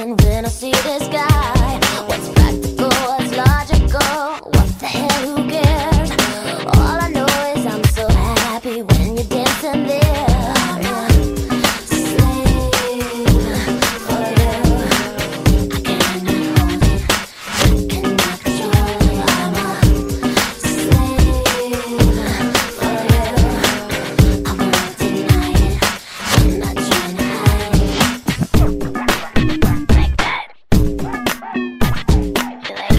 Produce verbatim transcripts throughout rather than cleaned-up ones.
feeling when I see this guy. What's practical, what's logical, what the hell, who cares? All I know is I'm so happy when you're dancing there. I'm a slave for you. I cannot hold it, I cannot control it. I'm a slave for you. I won't deny it, I'm not trying to hide it. Like that. You like that?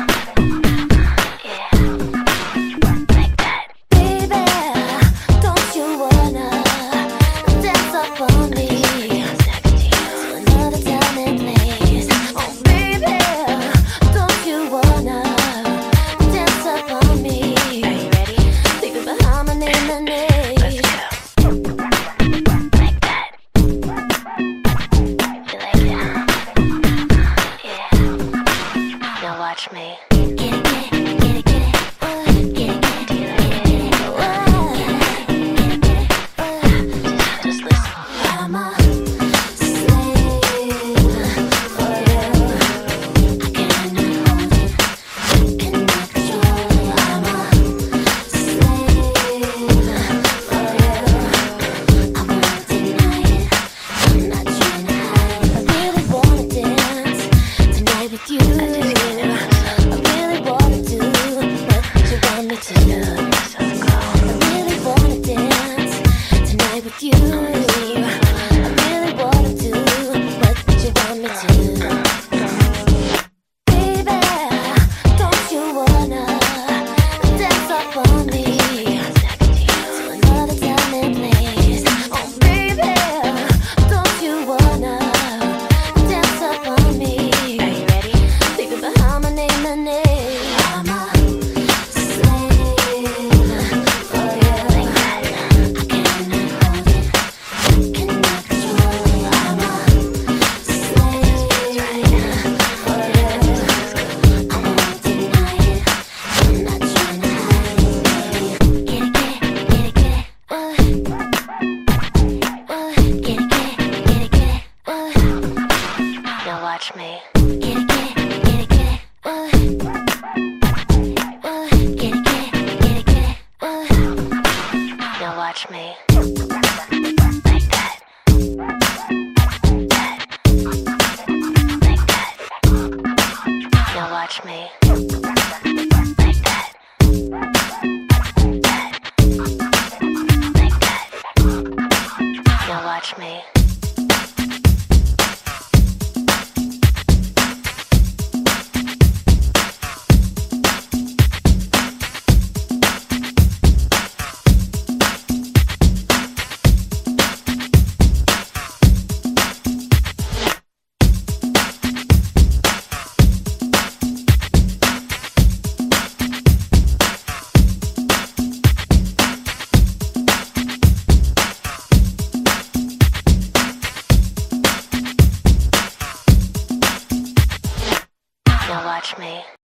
Yeah. Like that. Baby, don't you wanna dance up on me to another time and place? Oh baby, don't you wanna dance up on me? Are you ready? Leave it behind my name and age. Let's go. Like that. You like that? Yeah. Now watch me. Get it, get it, get it, get it. Uh, get it, get it, get it, get it. Uh, get it, get it, uh, just listen. I'm a slave for you. I cannot hold it, I cannot control it. I'm a slave for you. I won't deny it, I'm not trying to hide it. I really wanna dance tonight with you. I really wanna do what you want me to do. I really wanna dance tonight with you. I really wanna do what you want me to do. Baby, don't you wanna dance up on me to another time and place? Oh baby, don't you wanna dance up on me? Are you ready? Leave it behind my name and age. I'm a slave for you. Like that. I cannot hold it, I cannot control it. I'm a slave for you. I won't deny it, I'm not trying to hide it. Get it, get it, get it, get it. Uh, uh, get it, get it, get it, get it. Uh, now watch me. Get it, get it, get it, get it. Uh, uh, get it, get it, get it, get it. Uh, now watch me. Like that. That. Like that. Now watch me. Like that. That. Like that. Now watch me. Now watch me.